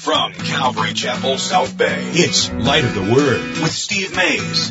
From Calvary Chapel, South Bay, it's Light of the Word with Steve Mays.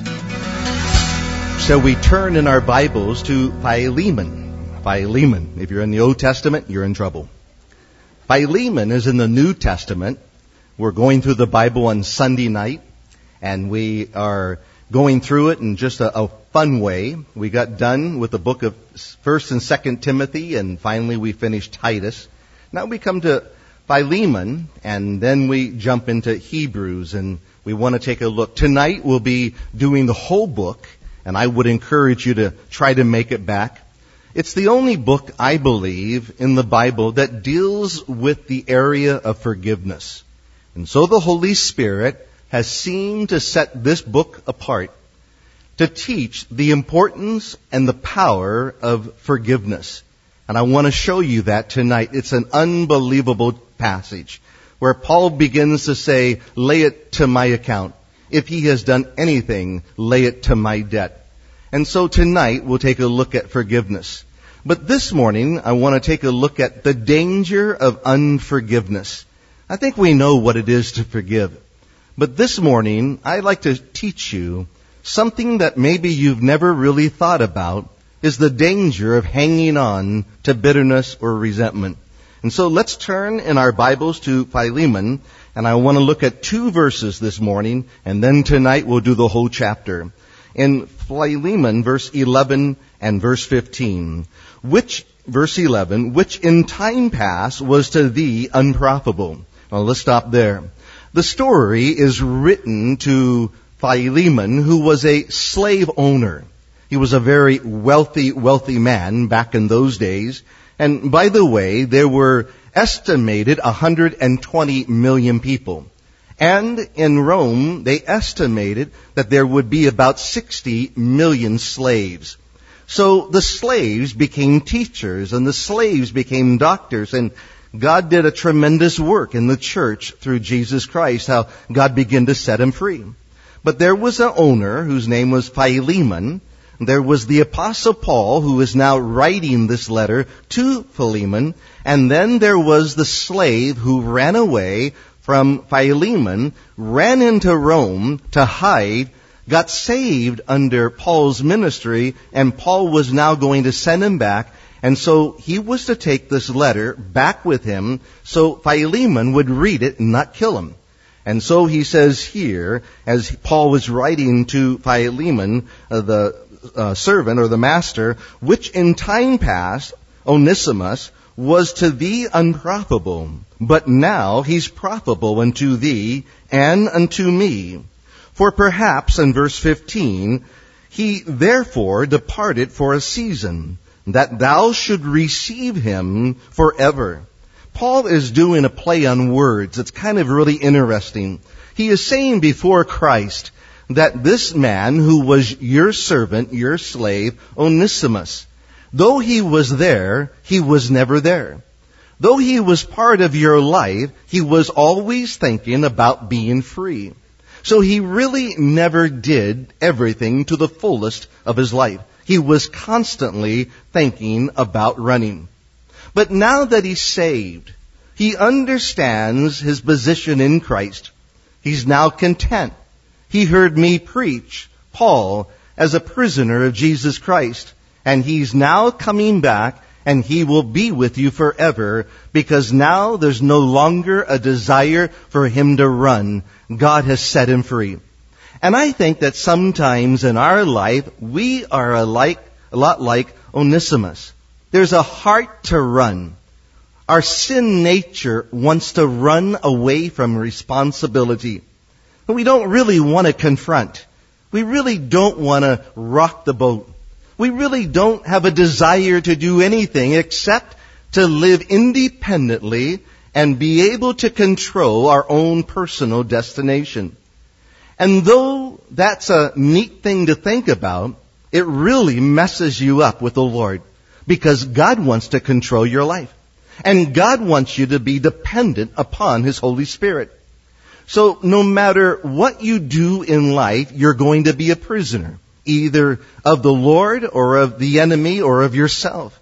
So we turn in our Bibles to Philemon. Philemon. If you're in the Old Testament, you're in trouble. Philemon is in the New Testament. We're going through the Bible on Sunday night, and we are going through it in just a fun way. We got done with the book of 1st and 2nd Timothy, and finally we finished Titus. Now we come to Philemon, and then we jump into Hebrews, and we want to take a look. Tonight we'll be doing the whole book, and I would encourage you to try to make it back. It's the only book, I believe, in the Bible that deals with the area of forgiveness. And so the Holy Spirit has seemed to set this book apart to teach the importance and the power of forgiveness. And I want to show you that tonight. It's an unbelievable passage where Paul begins to say, lay it to my account. If he has done anything, lay it to my debt. And so tonight we'll take a look at forgiveness. But this morning I want to take a look at the danger of unforgiveness. I think we know what it is to forgive. But this morning, I'd like to teach you something that maybe you've never really thought about is the danger of hanging on to bitterness or resentment. And so let's turn in our Bibles to Philemon, and I want to look at 2 verses this morning, and then tonight we'll do the whole chapter. In Philemon, verse 11 and verse 15, verse 11, which in time past was to thee unprofitable. Now let's stop there. The story is written to Philemon, who was a slave owner. He was a very wealthy man back in those days. And by the way, there were estimated 120 million people. And in Rome, they estimated that there would be about 60 million slaves. So the slaves became teachers, and the slaves became doctors, and God did a tremendous work in the church through Jesus Christ, how God began to set him free. But there was an owner whose name was Philemon. There was the Apostle Paul, who is now writing this letter to Philemon. And then there was the slave who ran away from Philemon, ran into Rome to hide, got saved under Paul's ministry, and Paul was now going to send him back. And so he was to take this letter back with him so Philemon would read it and not kill him. And so he says here, as Paul was writing to Philemon, the servant or the master, which in time past, Onesimus, was to thee unprofitable, but now he's profitable unto thee and unto me. For perhaps, in verse 15, he therefore departed for a season, that thou should receive him forever. Paul is doing a play on words. It's kind of really interesting. He is saying before Christ that this man who was your servant, your slave, Onesimus, though he was there, he was never there. Though he was part of your life, he was always thinking about being free. So he really never did everything to the fullest of his life. He was constantly thinking about running. But now that he's saved, he understands his position in Christ. He's now content. He heard me preach, Paul, as a prisoner of Jesus Christ. And he's now coming back, and he will be with you forever, because now there's no longer a desire for him to run. God has set him free. And I think that sometimes in our life, we are a lot like Onesimus. There's a heart to run. Our sin nature wants to run away from responsibility. We don't really want to confront. We really don't want to rock the boat. We really don't have a desire to do anything except to live independently and be able to control our own personal destination. And though that's a neat thing to think about, it really messes you up with the Lord, because God wants to control your life. And God wants you to be dependent upon His Holy Spirit. So no matter what you do in life, you're going to be a prisoner, either of the Lord or of the enemy or of yourself.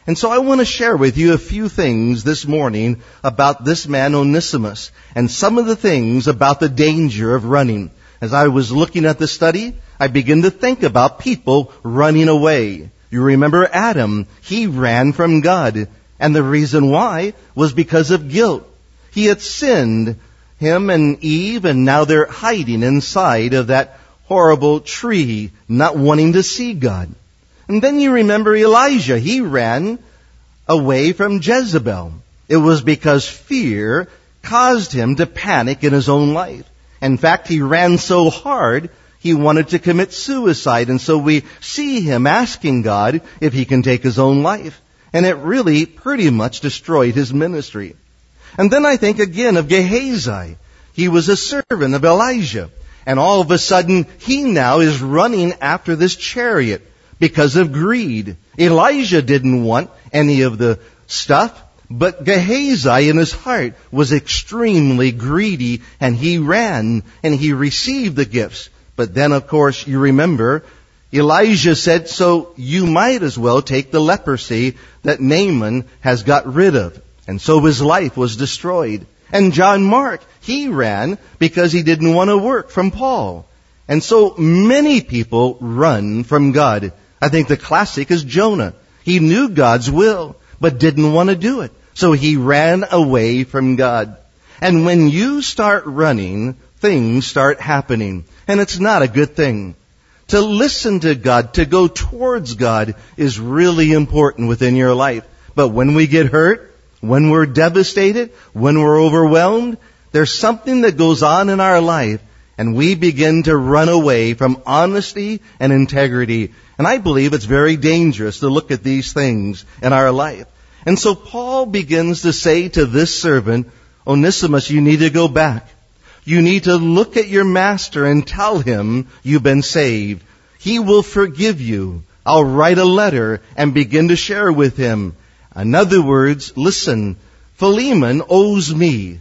And so I want to share with you a few things this morning about this man Onesimus and some of the things about the danger of running. As I was looking at the study, I began to think about people running away. You remember Adam. He ran from God. And the reason why was because of guilt. He had sinned, him and Eve, and now they're hiding inside of that horrible tree, not wanting to see God. And then you remember Elijah. He ran away from Jezebel. It was because fear caused him to panic in his own life. In fact, he ran so hard, he wanted to commit suicide. And so we see him asking God if he can take his own life. And it really pretty much destroyed his ministry. And then I think again of Gehazi. He was a servant of Elijah. And all of a sudden, he now is running after this chariot because of greed. Elijah didn't want any of the stuff, but Gehazi in his heart was extremely greedy, and he ran and he received the gifts. But then, of course, you remember, Elijah said, so you might as well take the leprosy that Naaman has got rid of. And so his life was destroyed. And John Mark, he ran because he didn't want to work from Paul. And so many people run from God. I think the classic is Jonah. He knew God's will, but didn't want to do it. So he ran away from God. And when you start running, things start happening. And it's not a good thing. To listen to God, to go towards God is really important within your life. But when we get hurt, when we're devastated, when we're overwhelmed, there's something that goes on in our life, and we begin to run away from honesty and integrity. And I believe it's very dangerous to look at these things in our life. And so Paul begins to say to this servant, Onesimus, you need to go back. You need to look at your master and tell him you've been saved. He will forgive you. I'll write a letter and begin to share with him. In other words, listen, Philemon owes me.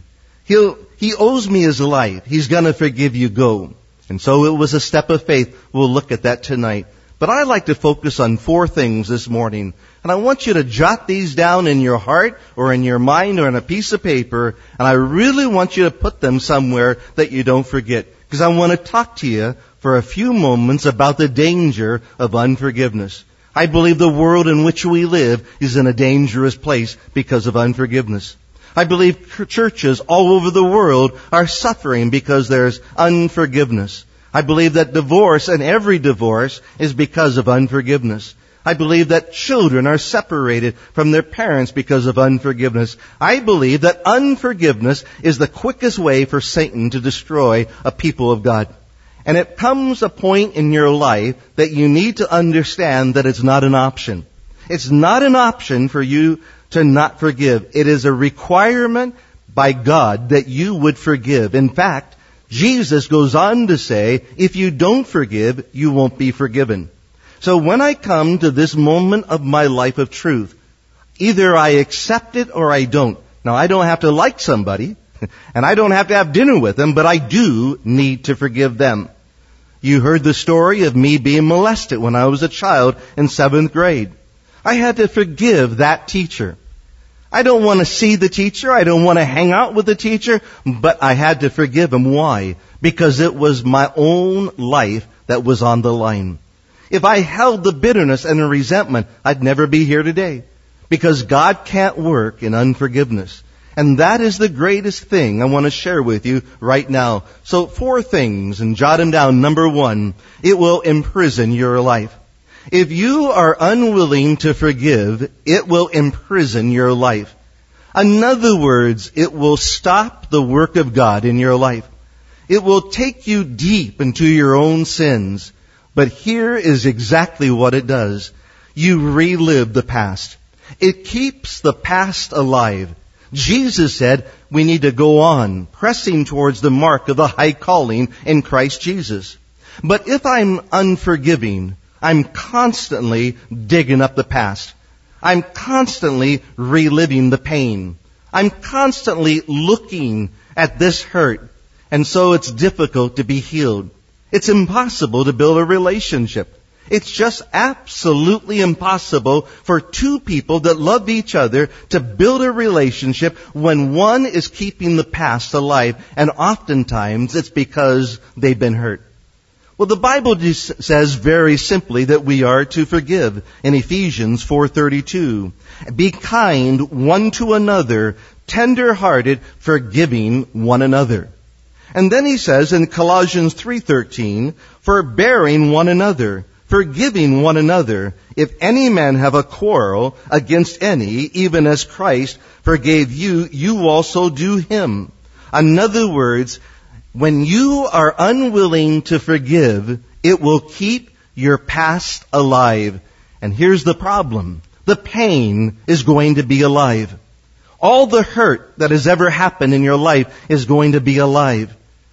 He owes me his life. He's going to forgive you. Go. And so it was a step of faith. We'll look at that tonight. But I'd like to focus on 4 things this morning. And I want you to jot these down in your heart or in your mind or on a piece of paper. And I really want you to put them somewhere that you don't forget. Because I want to talk to you for a few moments about the danger of unforgiveness. I believe the world in which we live is in a dangerous place because of unforgiveness. I believe churches all over the world are suffering because there's unforgiveness. I believe that divorce, and every divorce, is because of unforgiveness. I believe that children are separated from their parents because of unforgiveness. I believe that unforgiveness is the quickest way for Satan to destroy a people of God. And it comes a point in your life that you need to understand that it's not an option. It's not an option for you to not forgive. It is a requirement by God that you would forgive. In fact, Jesus goes on to say, if you don't forgive, you won't be forgiven. So when I come to this moment of my life of truth, either I accept it or I don't. Now, I don't have to like somebody, and I don't have to have dinner with them, but I do need to forgive them. You heard the story of me being molested when I was a child in 7th grade. I had to forgive that teacher. I don't want to see the teacher. I don't want to hang out with the teacher, but I had to forgive him. Why? Because it was my own life that was on the line. If I held the bitterness and the resentment, I'd never be here today. Because God can't work in unforgiveness. And that is the greatest thing I want to share with you right now. So 4 things, and jot them down. Number 1, it will imprison your life. If you are unwilling to forgive, it will imprison your life. In other words, it will stop the work of God in your life. It will take you deep into your own sins. But here is exactly what it does. You relive the past. It keeps the past alive. Jesus said we need to go on, pressing towards the mark of the high calling in Christ Jesus. But if I'm unforgiving, I'm constantly digging up the past. I'm constantly reliving the pain. I'm constantly looking at this hurt. And so it's difficult to be healed. It's impossible to build a relationship. It's just absolutely impossible for two people that love each other to build a relationship when one is keeping the past alive, and oftentimes it's because they've been hurt. Well, the Bible just says very simply that we are to forgive in Ephesians 4:32. Be kind one to another, tender-hearted, forgiving one another. And then he says in Colossians 3:13, forbearing one another, forgiving one another, if any man have a quarrel against any, even as Christ forgave you, you also do him. In other words, when you are unwilling to forgive, it will keep your past alive. And here's the problem. The pain is going to be alive. All the hurt that has ever happened in your life is going to be alive.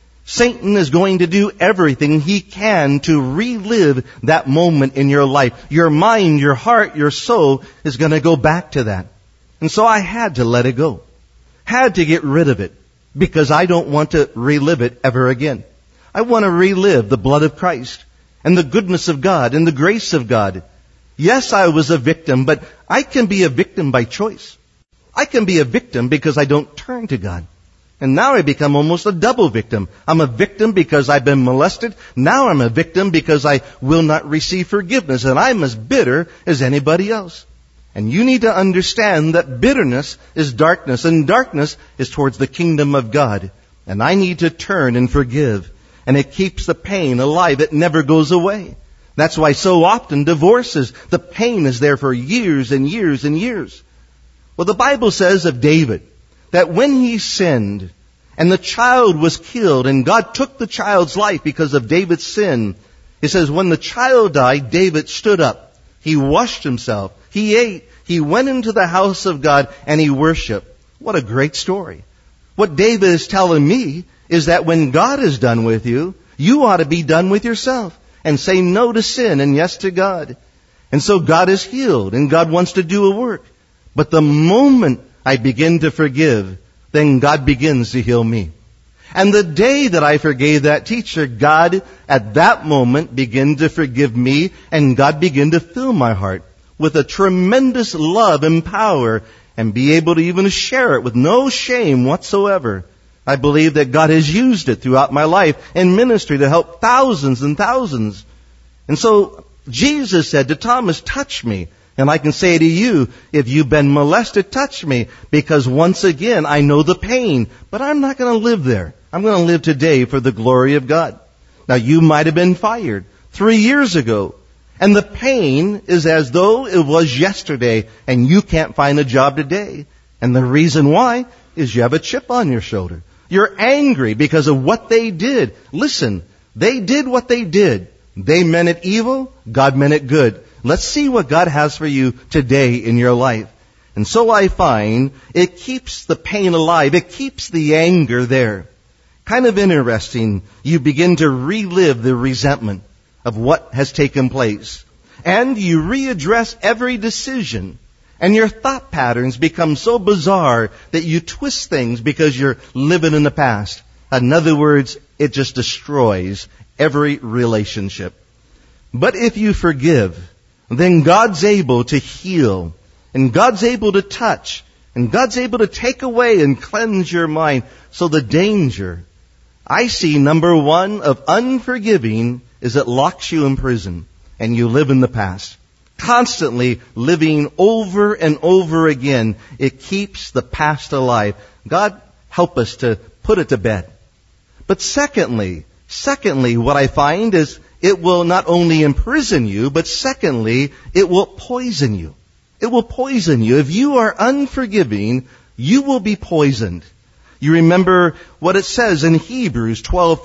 Satan is going to do everything he can to relive that moment in your life. Your mind, your heart, your soul is going to go back to that. And so I had to let it go. Had to get rid of it because I don't want to relive it ever again. I want to relive the blood of Christ and the goodness of God and the grace of God. Yes, I was a victim, but I can be a victim by choice. I can be a victim because I don't turn to God. And now I become almost a double victim. I'm a victim because I've been molested. Now I'm a victim because I will not receive forgiveness. And I'm as bitter as anybody else. And you need to understand that bitterness is darkness. And darkness is towards the kingdom of God. And I need to turn and forgive. And it keeps the pain alive. It never goes away. That's why so often divorces, the pain is there for years and years and years. Well, the Bible says of David, that when he sinned and the child was killed and God took the child's life because of David's sin, it says when the child died, David stood up. He washed himself. He ate. He went into the house of God and he worshiped. What a great story. What David is telling me is that when God is done with you, you ought to be done with yourself and say no to sin and yes to God. And so God is healed and God wants to do a work. But the moment I begin to forgive, then God begins to heal me. And the day that I forgave that teacher, God at that moment began to forgive me, and God began to fill my heart with a tremendous love and power and be able to even share it with no shame whatsoever. I believe that God has used it throughout my life in ministry to help thousands and thousands. And so Jesus said to Thomas, touch me. And I can say to you, if you've been molested, touch me, because once again, I know the pain, but I'm not going to live there. I'm going to live today for the glory of God. Now, you might have been fired 3 years ago, and the pain is as though it was yesterday, and you can't find a job today. And the reason why is you have a chip on your shoulder. You're angry because of what they did. Listen, they did what they did. They meant it evil, God meant it good. Let's see what God has for you today in your life. And so I find it keeps the pain alive. It keeps the anger there. Kind of interesting. You begin to relive the resentment of what has taken place. And you readdress every decision. And your thought patterns become so bizarre that you twist things because you're living in the past. In other words, it just destroys every relationship. But if you forgive, then God's able to heal, and God's able to touch, and God's able to take away and cleanse your mind. So the danger I see, number one, of unforgiving is it locks you in prison, and you live in the past. Constantly living over and over again, it keeps the past alive. God help us to put it to bed. But secondly, what I find is it will not only imprison you, but secondly, it will poison you. It will poison you. If you are unforgiving, you will be poisoned. You remember what it says in Hebrews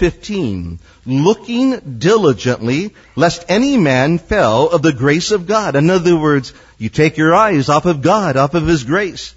12:15, looking diligently lest any man fail of the grace of God. In other words, you take your eyes off of God, off of His grace.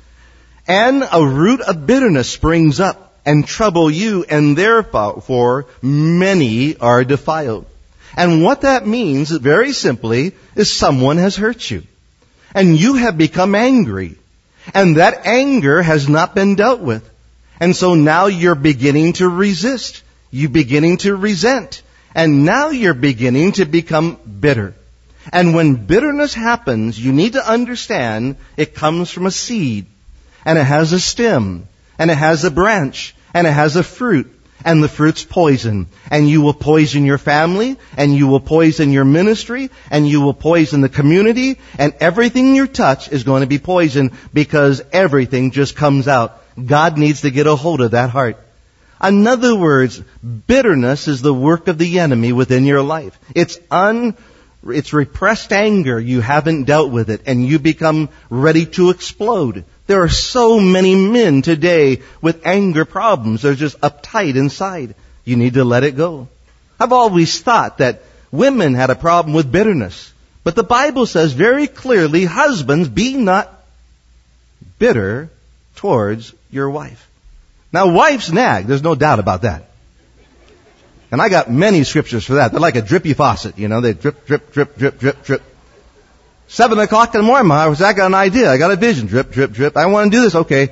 And a root of bitterness springs up and trouble you, and therefore many are defiled. And what that means, very simply, is someone has hurt you. And you have become angry. And that anger has not been dealt with. And so now you're beginning to resist. You're beginning to resent. And now you're beginning to become bitter. And when bitterness happens, you need to understand it comes from a seed. And it has a stem. And it has a branch. And it has a fruit. And the fruit's poison. And you will poison your family. And you will poison your ministry. And you will poison the community. And everything you touch is going to be poisoned because everything just comes out. God needs to get a hold of that heart. In other words, bitterness is the work of the enemy within your life. It's repressed anger. You haven't dealt with it, and you become ready to explode. There are so many men today with anger problems. They're just uptight inside. You need to let it go. I've always thought that women had a problem with bitterness. But the Bible says very clearly, husbands, be not bitter towards your wife. Now, wives nag. There's no doubt about that. And I got many scriptures for that. They're like a drippy faucet. You know, they drip, drip, drip, drip, drip, drip. 7 o'clock in the morning, I got an idea. I got a vision. Drip, drip, drip. I want to do this. Okay.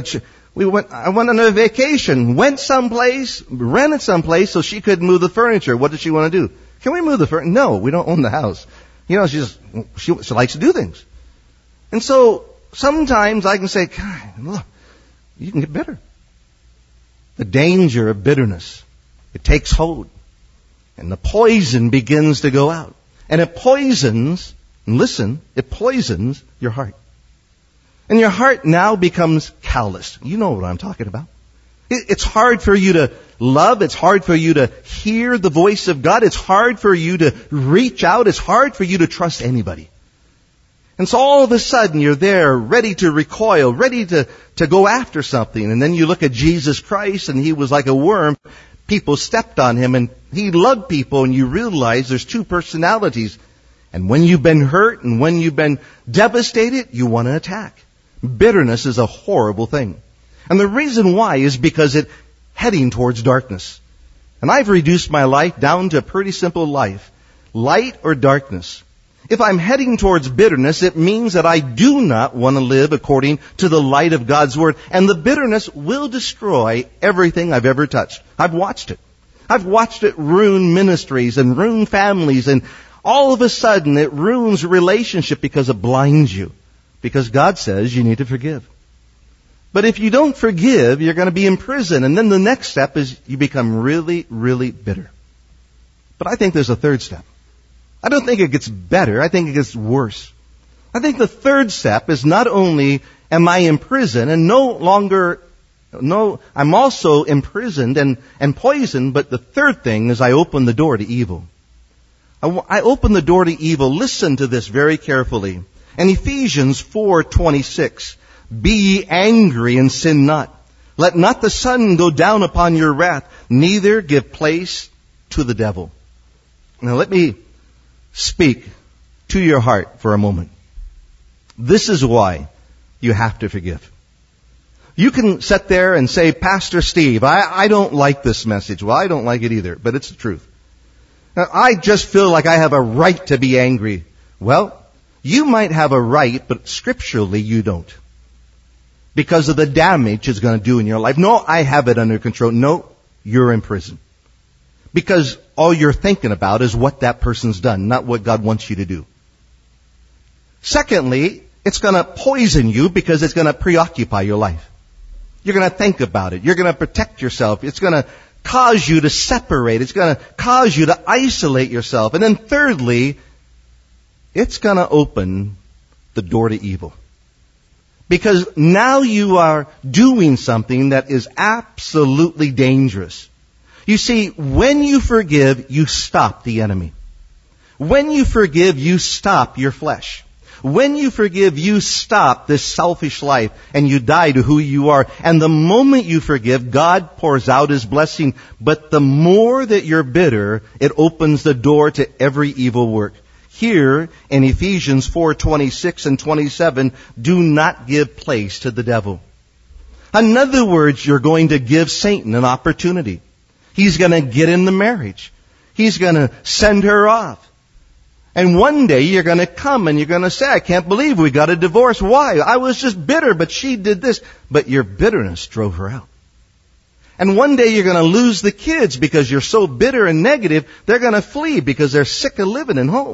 I went on a vacation, went someplace, rented someplace so she could move the furniture. What does she want to do? Can we move the furniture? No, we don't own the house. You know, she likes to do things. And so sometimes I can say, God, look, you can get bitter. The danger of bitterness. It takes hold. And the poison begins to go out. And it poisons, and listen, it poisons your heart. And your heart now becomes callous. You know what I'm talking about. It's hard for you to love. It's hard for you to hear the voice of God. It's hard for you to reach out. It's hard for you to trust anybody. And so all of a sudden you're there ready to recoil, ready to go after something. And then you look at Jesus Christ and He was like a worm. People stepped on Him and He loved people, and you realize there's two personalities. And when you've been hurt and when you've been devastated, you want to attack. Bitterness is a horrible thing. And the reason why is because it's heading towards darkness. And I've reduced my life down to a pretty simple life. Light or darkness. If I'm heading towards bitterness, it means that I do not want to live according to the light of God's Word. And the bitterness will destroy everything I've ever touched. I've watched it. I've watched it ruin ministries and ruin families. And all of a sudden it ruins relationship because it blinds you. Because God says you need to forgive. But if you don't forgive, you're going to be in prison. And then the next step is you become really, really bitter. But I think there's a third step. I don't think it gets better. I think it gets worse. I think the third step is not only am I in prison and I'm also imprisoned and poisoned, but the third thing is I open the door to evil. I open the door to evil. Listen to this very carefully. In Ephesians 4:26, be ye angry and sin not. Let not the sun go down upon your wrath, neither give place to the devil. Now let me speak to your heart for a moment. This is why you have to forgive. You can sit there and say, Pastor Steve, I don't like this message. Well, I don't like it either, but it's the truth. Now, I just feel like I have a right to be angry. Well, you might have a right, but scripturally you don't. Because of the damage it's going to do in your life. No, I have it under control. No, you're in prison. Because all you're thinking about is what that person's done, not what God wants you to do. Secondly, it's going to poison you because it's going to preoccupy your life. You're going to think about it. You're going to protect yourself. It's going to cause you to separate. It's going to cause you to isolate yourself. And then thirdly, it's going to open the door to evil. Because now you are doing something that is absolutely dangerous. You see, when you forgive, you stop the enemy. When you forgive, you stop your flesh. When you forgive, you stop this selfish life and you die to who you are. And the moment you forgive, God pours out His blessing. But the more that you're bitter, it opens the door to every evil work. Here in Ephesians 4:26 and 27, do not give place to the devil. In other words, you're going to give Satan an opportunity. He's going to get in the marriage. He's going to send her off. And one day you're going to come and you're going to say, I can't believe we got a divorce. Why? I was just bitter, but she did this. But your bitterness drove her out. And one day you're going to lose the kids because you're so bitter and negative, they're going to flee because they're sick of living at home.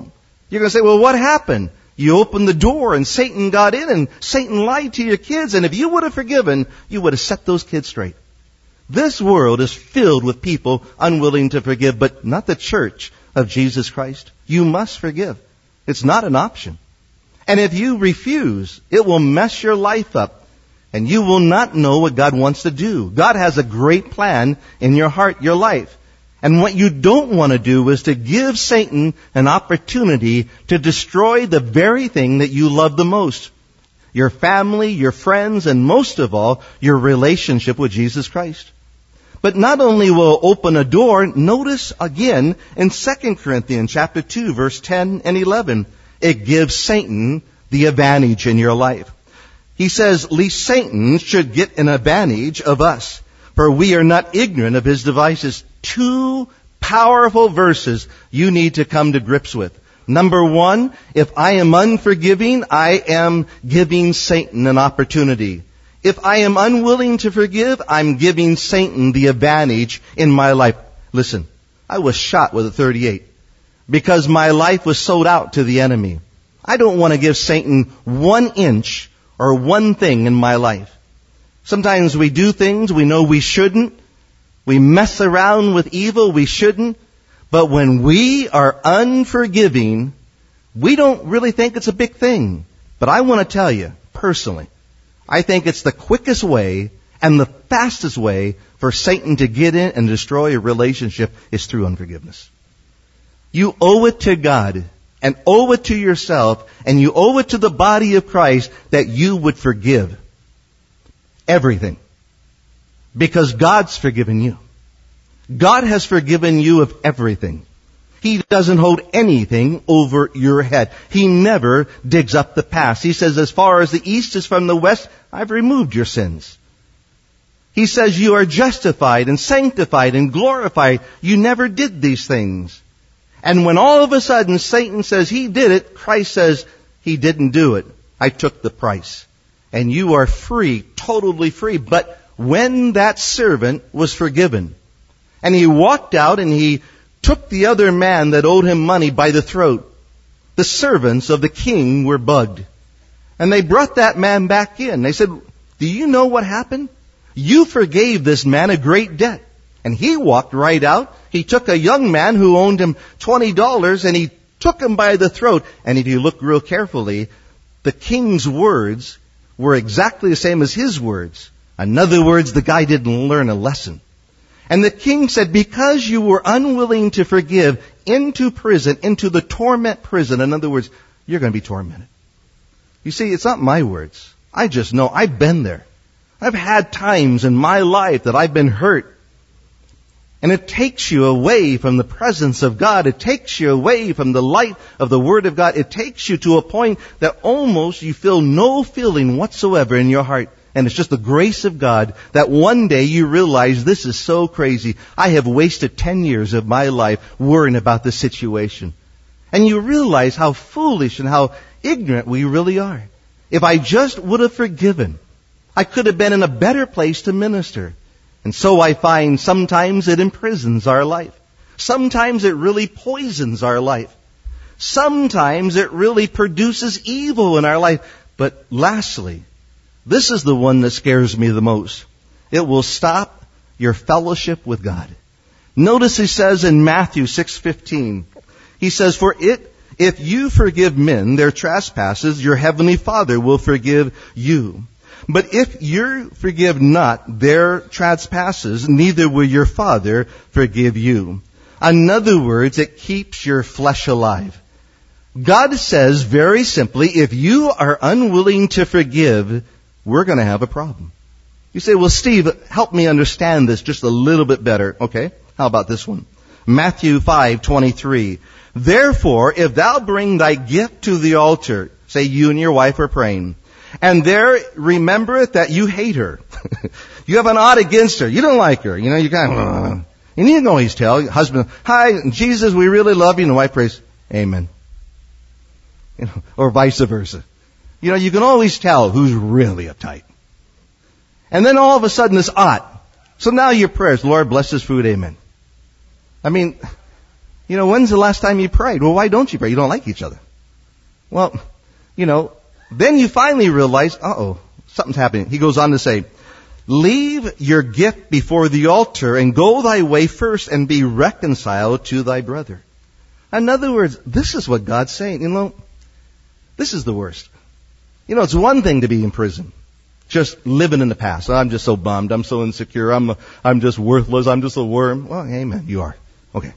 You're going to say, well, what happened? You opened the door and Satan got in and Satan lied to your kids. And if you would have forgiven, you would have set those kids straight. This world is filled with people unwilling to forgive, but not the church of Jesus Christ. You must forgive. It's not an option. And if you refuse, it will mess your life up. And you will not know what God wants to do. God has a great plan in your heart, your life. And what you don't want to do is to give Satan an opportunity to destroy the very thing that you love the most. Your family, your friends, and most of all, your relationship with Jesus Christ. But not only will it open a door, notice again in 2 Corinthians chapter 2, verse 10 and 11, it gives Satan the advantage in your life. He says, lest Satan should get an advantage of us, for we are not ignorant of his devices. Two powerful verses you need to come to grips with. Number one, if I am unforgiving, I am giving Satan an opportunity. If I am unwilling to forgive, I'm giving Satan the advantage in my life. Listen, I was shot with a .38 because my life was sold out to the enemy. I don't want to give Satan 1 inch or one thing in my life. Sometimes we do things we know we shouldn't. We mess around with evil we shouldn't. But when we are unforgiving, we don't really think it's a big thing. But I want to tell you, personally, I think it's the quickest way and the fastest way for Satan to get in and destroy a relationship is through unforgiveness. You owe it to God and owe it to yourself and you owe it to the body of Christ that you would forgive everything. Because God's forgiven you. God has forgiven you of everything. He doesn't hold anything over your head. He never digs up the past. He says, as far as the east is from the west, I've removed your sins. He says you are justified and sanctified and glorified. You never did these things. And when all of a sudden Satan says he did it, Christ says he didn't do it. I took the price. And you are free, totally free. But when that servant was forgiven, and he walked out and he took the other man that owed him money by the throat, the servants of the king were bugged. And they brought that man back in. They said, do you know what happened? You forgave this man a great debt. And he walked right out. He took a young man who owed him $20 and he took him by the throat. And if you look real carefully, the king's words were exactly the same as his words. In other words, the guy didn't learn a lesson. And the king said, because you were unwilling to forgive, into prison, into the torment prison. In other words, you're going to be tormented. You see, it's not my words. I just know. I've been there. I've had times in my life that I've been hurt. And it takes you away from the presence of God. It takes you away from the light of the Word of God. It takes you to a point that almost you feel no feeling whatsoever in your heart. And it's just the grace of God that one day you realize this is so crazy. I have wasted 10 years of my life worrying about this situation. And you realize how foolish and how ignorant we really are. If I just would have forgiven, I could have been in a better place to minister. And so I find sometimes it imprisons our life. Sometimes it really poisons our life. Sometimes it really produces evil in our life. But lastly, this is the one that scares me the most. It will stop your fellowship with God. Notice he says in Matthew 6:15, he says, for if you forgive men their trespasses, your heavenly Father will forgive you. But if you forgive not their trespasses, neither will your Father forgive you. In other words, it keeps your flesh alive. God says very simply, if you are unwilling to forgive, we're going to have a problem. You say, well, Steve, help me understand this just a little bit better. Okay, how about this one? Matthew 5:23. Therefore, if thou bring thy gift to the altar, say you and your wife are praying, and there remembereth that you hate her. You have an ought against her. You don't like her. You know, you kind of, and you can always tell your husband, hi, Jesus, we really love you. And the wife prays, amen. You know, or vice versa. You know, you can always tell who's really uptight. And then all of a sudden this ought. So now your prayers, Lord, bless this food, amen. I mean, When's the last time you prayed? Well, why don't you pray? You don't like each other. Well, then you finally realize, something's happening. He goes on to say, leave your gift before the altar and go thy way first and be reconciled to thy brother. In other words, this is what God's saying. This is the worst. It's one thing to be in prison, just living in the past. I'm just so bummed. I'm so insecure. I'm just worthless. I'm just a worm. Well, amen. You are. Okay.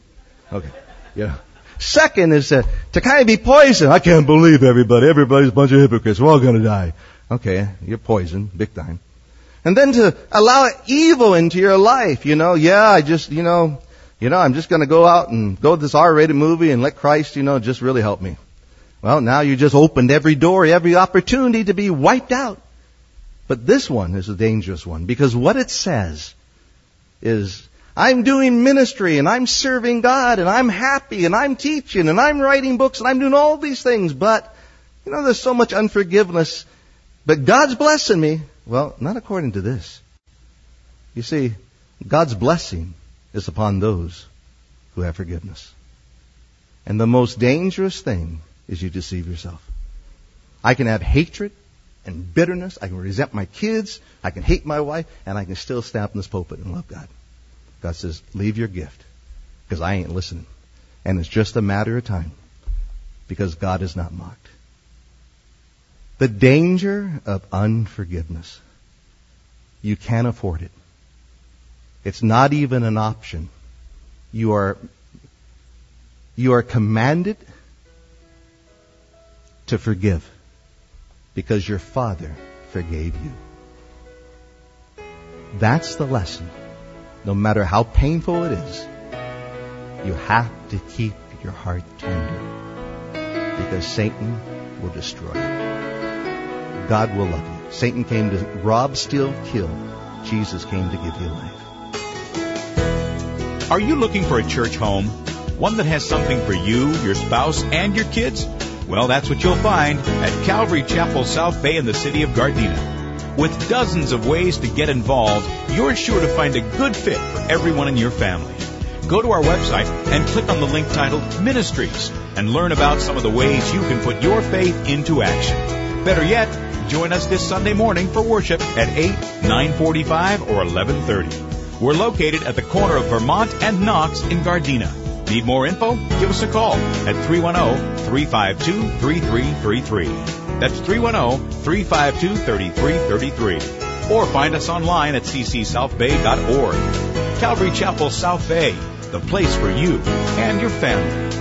Second is to kind of be poisoned. I can't believe everybody's a bunch of hypocrites. We're all going to die. Okay. You're poisoned, big time. And then to allow evil into your life. I'm just going to go out and go to this R-rated movie and let Christ, just really help me. Well, now you just opened every door, every opportunity to be wiped out. But this one is a dangerous one, because what it says is, I'm doing ministry and I'm serving God and I'm happy and I'm teaching and I'm writing books and I'm doing all these things, but, there's so much unforgiveness. But God's blessing me. Well, not according to this. You see, God's blessing is upon those who have forgiveness. And the most dangerous thing is you deceive yourself. I can have hatred and bitterness. I can resent my kids. I can hate my wife. And I can still stand up in this pulpit and love God. God says, leave your gift, because I ain't listening. And it's just a matter of time, because God is not mocked. The danger of unforgiveness. You can't afford it. It's not even an option. You are commanded to forgive, because your Father forgave you. That's the lesson. No matter how painful it is, you have to keep your heart tender, because Satan will destroy you. God will love you. Satan came to rob, steal, kill. Jesus came to give you life. Are you looking for a church home? One that has something for you, your spouse, and your kids? Well, that's what you'll find at Calvary Chapel South Bay in the city of Gardena. With dozens of ways to get involved, you're sure to find a good fit for everyone in your family. Go to our website and click on the link titled Ministries and learn about some of the ways you can put your faith into action. Better yet, join us this Sunday morning for worship at 8, 9:45, or 11:30. We're located at the corner of Vermont and Knox in Gardena. Need more info? Give us a call at 310-352-3333. That's 310-352-3333. Or find us online at ccsouthbay.org. Calvary Chapel South Bay, the place for you and your family.